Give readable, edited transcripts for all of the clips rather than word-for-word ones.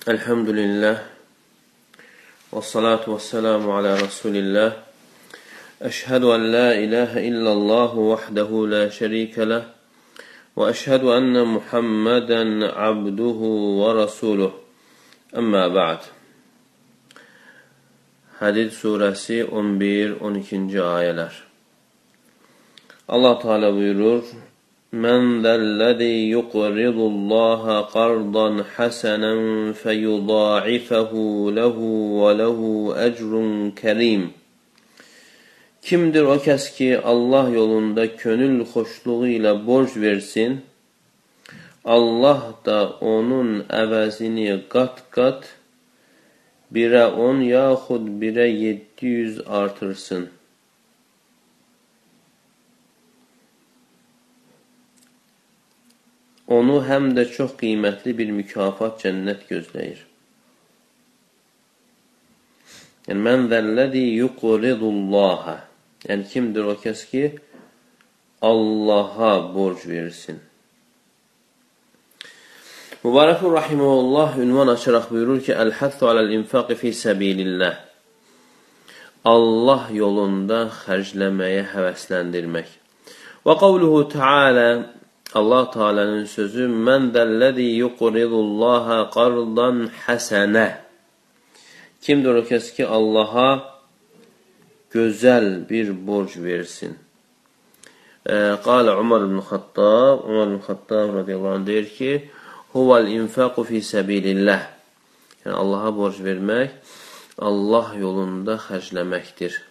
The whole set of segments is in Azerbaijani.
Elhamdülillah və salatu və selamu alə Rasulillah. Əşhədu ən la ilahə illallah vəhdəhu la şərikə ləh və əşhədu ənə Muhammədən abduhu və rasuluh. Əmmə ba'd. Hədid surəsi 11-12-ci ayələr. Allah Teala buyurur: "Men zellezî yuqridullaha qardan hasanan feyudâ'ifuhu lehu ve lehu ecrun kerim." Kimdir o kəs ki, Allah yolunda könül xoşluğu ilə borc versin, Allah da onun əvəzini qat-qat, birə 10 yaxud birə 700 artırsın. Onu həm də çox qiymətli bir mükafat cənnət gözləyir. Yəni, mən zəlləzi yuqridullaha. Yəni, kimdir o kəs ki, Allaha borc versin. Mübarəkun rahiməhullah ünvan açaraq buyurur ki, Əl-həthu aləl-infaqi fi səbilillah. Allah yolunda xərcləməyə həvəsləndirmək. Və qavluhu Teala, Allah Teala'nın sözü, mən zəlləzi yuqridullaha qardan həsənə. Kimdir o kəs ki, Allaha gözəl bir borc versin. Qalə Umar ibn Xattab radiyallahu anh deyir ki, huvəl infaqu fi səbilillah. Yəni, Allaha borc vermək, Allah yolunda xərcləməkdir.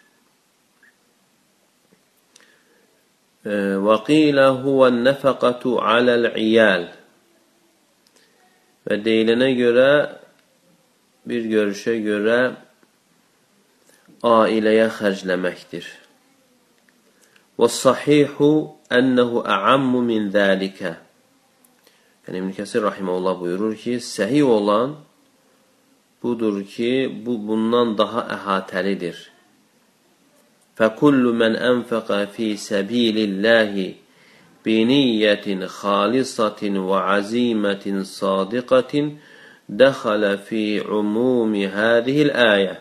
Və qilə huvən nəfəqətu aləl-iyəl. Və deyilənə görə, bir görüşə görə, ailəyə xərcləməkdir. Və sahihu ənəhu əammu min zəlikə. Yəni, İbn Kəsir rahiməhullah buyurur ki, səhih olan budur ki, bu bundan daha əhatəlidir. فَكُلُّ مَنْ أَنْفَقَ فِي سَبِيلِ اللّٰهِ بِنِيَّةٍ خَالِصَةٍ وَعَزِيمَةٍ صَادِقَةٍ دَخَلَ فِي عُمُومِ هَذِهِ الْآيَةِ.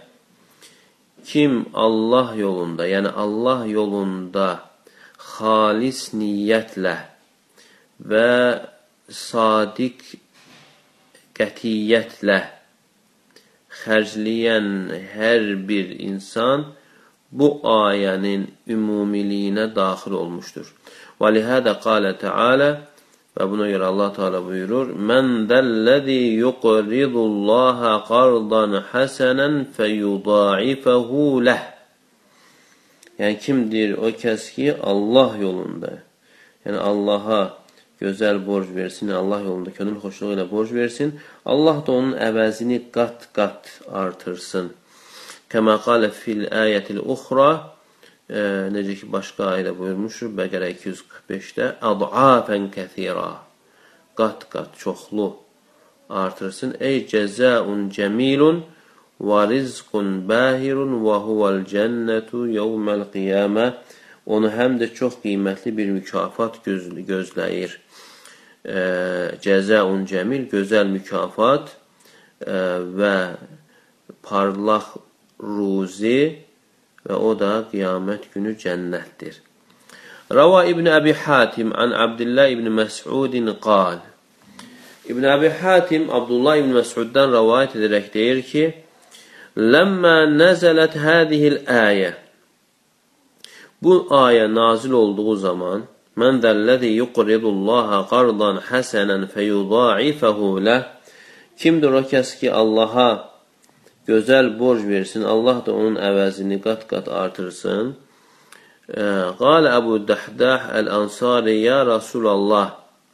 Kim Allah yolunda, yəni Allah yolunda xalis niyyətlə və sadiq qətiyyətlə xərcləyən hər bir insan bu ayənin ümumiliyinə daxil olmuşdur. Və lihədə qalə Teala, və buna görə Allah Teala buyurur, mən zəlləzi yuqridullaha qardan həsənən feyudâ'ifuhu ləh. Yəni, kimdir o kəs ki, Allah yolunda, yəni Allaha gözəl borc versin, Allah yolunda könül xoşluğu ilə borc versin, Allah da onun əvəzini qat-qat artırsın. Kəmə qalə fil ayətil uxra, necə ki, başqa ayədə buyurmuşdur, Bəqərə 245-də, əz'afən kəthira, qat-qat, çoxlu artırsın. Ey cəzəun cəmilun və rizqun bəhirun və huvəl cənnətu yevməl qiyamə. Onu həm də çox qiymətli bir mükafat gözləyir. Cəzəun cəmil, gözəl mükafat və parlaq ruzi və o da qiyamət günü cənnətdir. Rava İbn Əbi Hatim an Abdullah İbn Məs'udin qal. İbn Əbi Hatim Abdullah İbn Məs'uddan rəvayət edərək deyir ki, Ləmmə nəzələt hədihil əyə. Bu ayə nazil olduğu zaman, mən zəlləzi yuqridullaha qardan həsənən feyudâ'ifuhu ləh. Kimdir o kəs ki, Allaha gözəl borc versin, Allah da onun əvəzini qat-qat artırsın. Qalə Əbu Dəhdah Əl-Ansari, ya Rasulallah.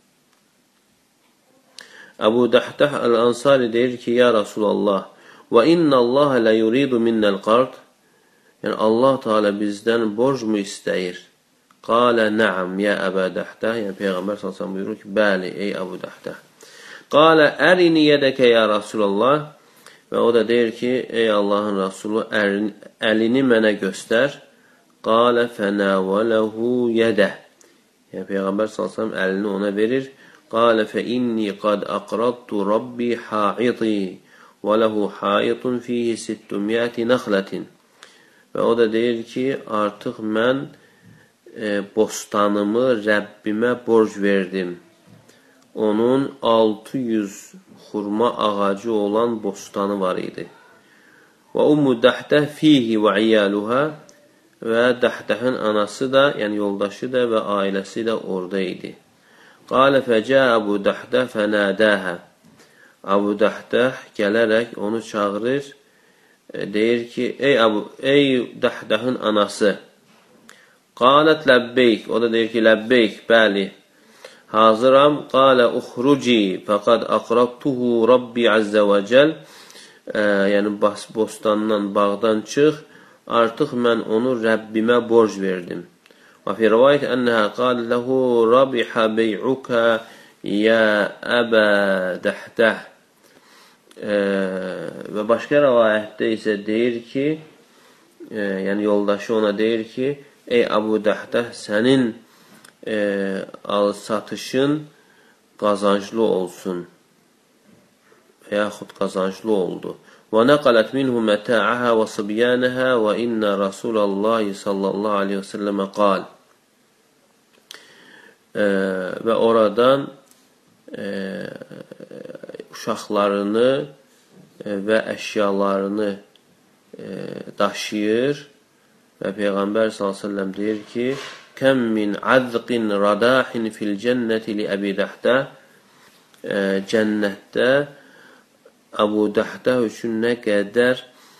Əbu Dəhdah Əl-Ansari deyir ki, ya Rasulallah, və innəllaha lə yuridu minnəl qard. Yəni, Allah Teala bizdən borc mu istəyir? Qalə nəam, ya Əbu Dəhdah. Yəni, Peyğəmbər s.ə.v buyurur ki, bəli, ey Əbu Dəhdah. Qalə ərini yədəkə, ya Rasulallah. Və o da deyir ki, ey Allahın Rasulü, əlini mənə göstər. Qalə fənəvələhu yədə. Yəni, Peyğəmbər s.ə.v əlini ona verir. Qalə fə inni qad aqradtu rabbi haiti və lehu hayitun fihi 600 naxlatin. Və o da deyir ki, artıq mən bostanımı Rəbbimə borc verdim. Onun 600 xurma ağacı olan bostanı var idi. Və Ummu Dahtəh fihi və iyaluha, və Dahtəhin anası da, yəni yoldaşı da və ailəsi də orada idi. Qalə fəcə Əbu Dahtəh fənədəhə. Əbu Dahtəh gələrək onu çağırır, deyir ki, ey Dahtəhin anası. Qalət ləbbeyk, o da deyir ki, ləbbeyk, bəli, hazıram. Qalə uxruci, fəqad aqrabtuhu Rabbi əzzə və cəl, yəni bostandan, bağdan çıx, artıq mən onu Rəbbimə borc verdim. Və fi rivayət ənəhə qalə ləhu rabihə bey'ukə yə əbə Dahtəh. Və başqa rivayətdə isə deyir ki, yəni yoldaşı ona deyir ki, ey Əbu Dahtəh, sənin satışın qazanclı olsun və yaxud qazanclı oldu. Və nəqalət minhu mətə'əhə və sıbyanəhə və innə Rasulallahi sallallahu aleyhi və səlləmə qal. Və oradan uşaqlarını və əşyalarını daşıyır və Peyğəmbər s.ə.v deyir ki, kəm min azqin radahin fil cənnəti li Əbi Dahtəh, cənnətdə Əbu Dahtəh üçün nə qədər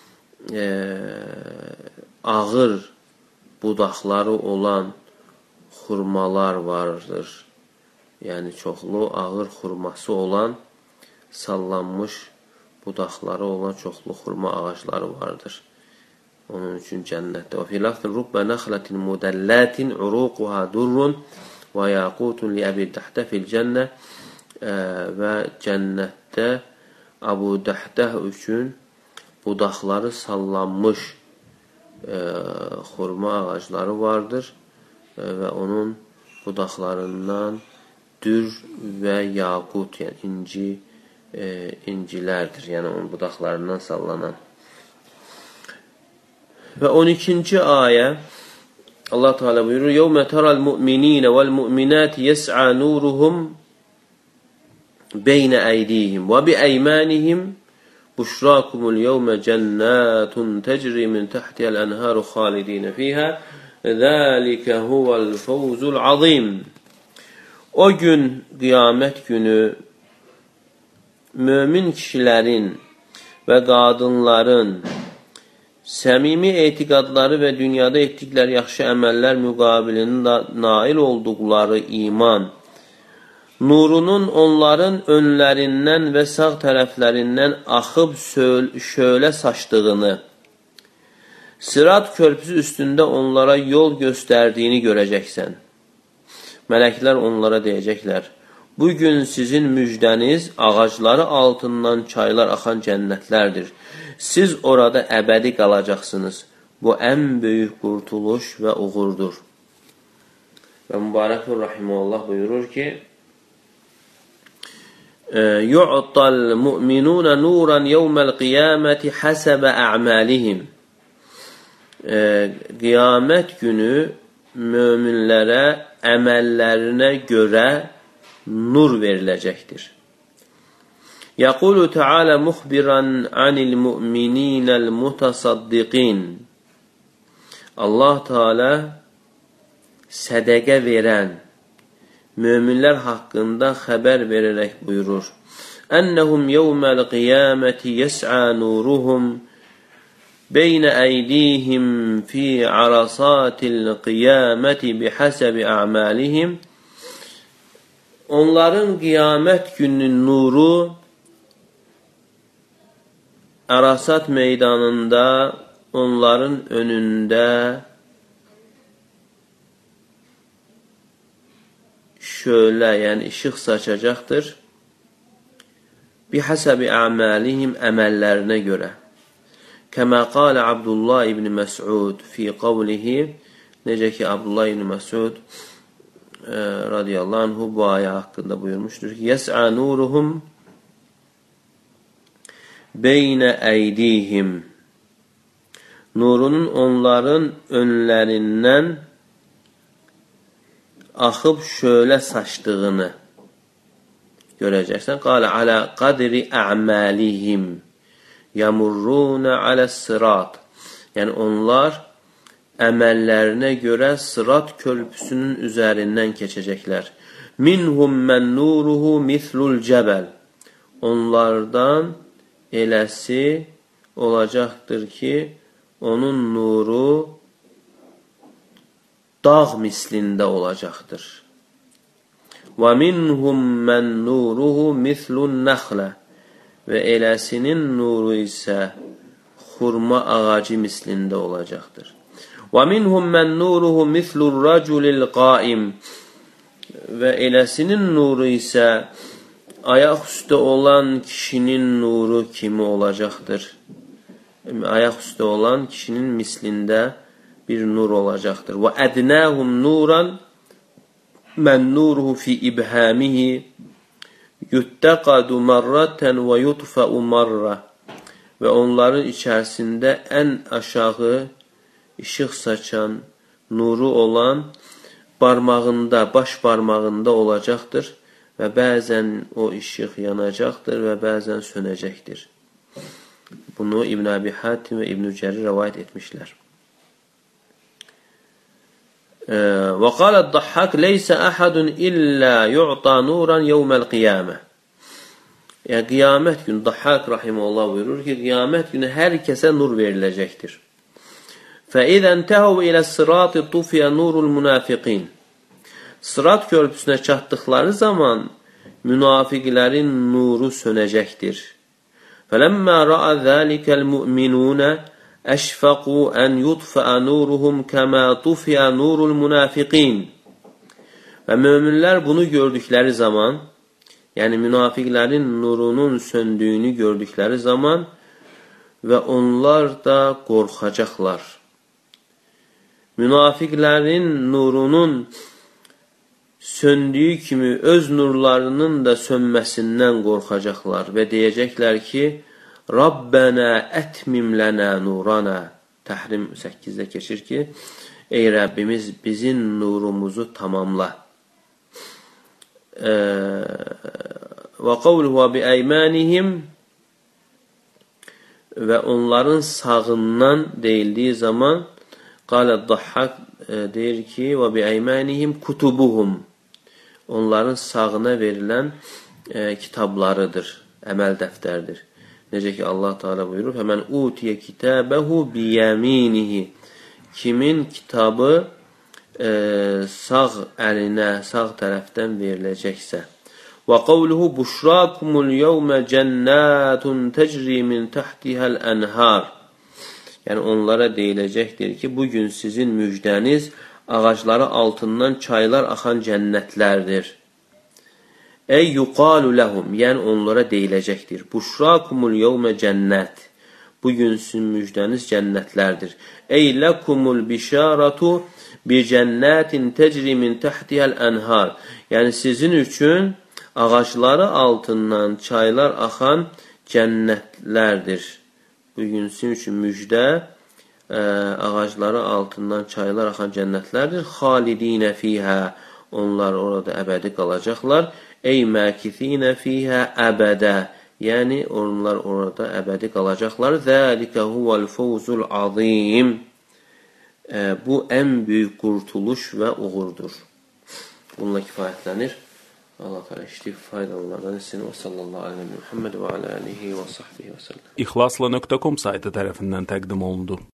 ağır budaqları olan xurmalar vardır. Yəni çoxlu ağır xurması olan, sallanmış budaqları olan çoxlu xurma ağacları vardır. Onun üçün cənnətdə. Və fi lafzin rubbə nəxlətin mudəllətin uruquha durrun və yaqutun li Əbi Dahtəh fil cənnə. Və cənnətdə Əbu Dahtəh üçün budaqları sallanmış xurma ağacları vardır və onun budaqlarından dür və yaqut, yəni incilərdir, yəni onun budaqlarından sallanan. Və 12-ci ayə Allah Teala buyurur: "Yevme teral mu'minina vel mu'minati yes'a nuruhum beyne eydihim ve bi eymanihim buşrakumul yevme cennetun tecri min tahtiha'l enharu halidin fiha zalika huvel fawzul azim." O gün, qiyamət günü mömin kişilərin və qadınların səmimi etiqadları və dünyada etdikləri yaxşı əməllər müqabilində nail olduqları iman nurunun onların önlərindən və sağ tərəflərindən axıb şölə saçdığını, Sırat körpüsü üstündə onlara yol göstərdiyini görəcəksən. Mələklər onlara deyəcəklər: "Bugün sizin müjdəniz ağacları altından çaylar axan cənnətlərdir. Siz orada əbədi qalacaqsınız. Bu ən böyük qurtuluş və uğurdur." Və Mübarəkül Rahimullah buyurur ki: "Yu'tal mu'minuna nuran yawmal qiyamati hasaba a'malihim." Qiyamət günü möminlərə əməllərinə görə nur veriləcəkdir. Yaqulu Teala muxbiran anil mu'mininəl mutasaddiqin. Allah Teala sədəqə verən möminlər haqqında xəbər verərək buyurur: "Ennehum yevmel qiyameti yes'a nuruhum beyne eydihim fi arasatil qiyameti bihasabi a'malihim." Onların qiyamət gününün nuru Arasat meydanında onların önündə şölə, yəni işıq saçacaqdır. Bihasabi a'malihim, əməllərinə görə. Kəmə qalə Abdullah ibn Məs'ud fi qavlihi, necə ki Abdullah ibn Məs'ud radiyallahu anhu bu ayə haqqında buyurmuşdur ki: "Yes'a nuruhum beynə əydihim. Nurunun onların önlərindən axıb şölə saçdığını görəcəksən. Qalə alə qadri ə'məlihim yamurruna aləs-sirat. Yəni onlar əməllərinə görə sırat körpüsünün üzərindən keçəcəklər. Minhum mən nuruhu mislul cəbəl. Onlardan eləsi olacaqdır ki, onun nuru dağ mislində olacaqdır. Və minhum mən nuruhu mislun nəxlə. Və eləsinin nuru isə xurma ağacı mislində olacaqdır. Və minhum mən nuruhu mislur raculil qaim. Və eləsinin nuru isə ayaq üstə olan kişinin nuru kimi olacaqdır. Ayaq üstə olan kişinin mislində bir nur olacaqdır. Və ədnəhum nuran mən nuruhu fi ibhamihi yuttaqadu marratan və yutfa'u marra. Və onların içərisində ən aşağı işıq saçan nuru olan barmağında, baş barmağında olacaqdır və bəzən o işıq yanacaqdır və bəzən sönəcəkdir. Bunu İbn Əbi Hatim və İbn Cərir rəvayət etmişlər. Və qalə Dahhak leysə əhədun illə yu'ta nuran yevməl qiyamə. Yəni, qiyamət günü, Dahhak rahimehullah buyurur ki, qiyamət günü hər kəsə nur veriləcəkdir. فَإِذَا انْتَهُوا إِلَى الصِّرَاطِ طُفِيَ نُورُ الْمُنَافِقِينَ. Sırat körpüsünə çatdıqları zaman münafiqlərin nuru sönəcəkdir. فَلَمَّا رَأَى ذَلِكَ الْمُؤْمِنُونَ أَشْفَقُوا أَنْ يُطْفَأَ نُورُهُمْ كَمَا طُفِيَ نُورُ الْمُنَافِقِينَ. Və möminlər bunu gördükləri zaman, yəni münafiqlərin nurunun söndüyünü gördükləri zaman və onlar da qorxacaqlar. Münafiqlərin nurunun söndüyü kimi öz nurlarının da sönməsindən qorxacaqlar və deyəcəklər ki, Rabbənə ətmim lənə nurana. Təhrim 8-də keçir ki, ey Rəbbimiz bizim nurumuzu tamamla. Və qavluhu bi əymanihim. Və onların sağından deyildiyi zaman qalə Dahhak deyir ki, və bi əymanihim kutubuhum. Onların sağına verilən kitablarıdır, əməl dəftərdir. Necə ki Allah Teala buyurur, "Fəmən utiyə kitabəhu biyəminihi." Kimin kitabı sağ əlinə, sağ tərəfdən veriləcəksə. Və qavluhu buşrakumul yevmə cənnətun təcri min təhtihəl ənhar. Yəni onlara deyiləcəkdir ki, bugün sizin müjdəniz ağacları altından çaylar axan cənnətlərdir. Ey yuqalu ləhum, yəni onlara deyiləcəkdir. Buşrakumul yevmə cənnət. Bugün sizin müjdəniz cənnətlərdir. Ey ləkumul bişaratu bi cənnətin təcri min təhtihəl ənhar. Yəni sizin üçün ağacları altından çaylar axan cənnətlərdir. Bugün sizin üçün müjdə ağacları altından çaylar axan cənnətlərdir. Xalidinə fiyhə. Onlar orada əbədi qalacaqlar. Ey məkifinə fiyhə əbədə. Yəni onlar orada əbədi qalacaqlar. Zəlikə huvəl fawzul azim. Bu ən böyük qurtuluş və uğurdur. Bununla kifayətlənir. Allah təala işləyib faydalananlardan etsin. Və sallallahu aleyhi və Muhammed və alə alihi və sahbihi və səlləm. İxlasla.com saytı tərəfindən təqdim olundu.